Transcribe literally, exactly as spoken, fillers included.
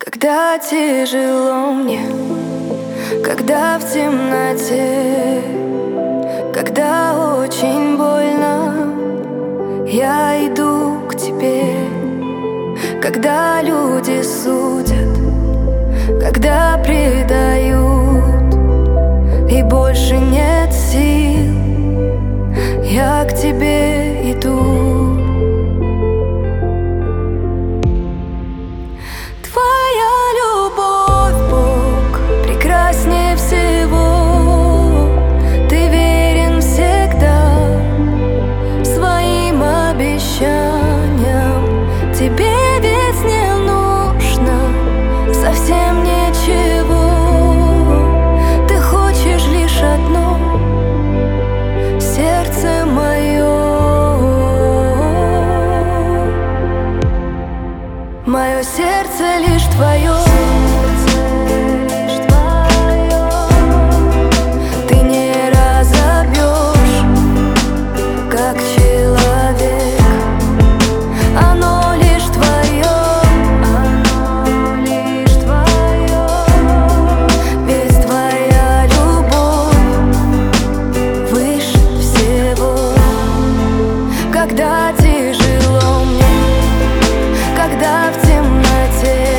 Когда тяжело мне, когда в темноте, когда очень больно, я иду к тебе. Когда люди судят, когда предают, и больше нет сил, я к тебе иду. Тебе ведь не нужно совсем ничего. Ты хочешь лишь одно — сердце мое. Мое сердце лишь твое. Когда тяжело мне, когда в темноте,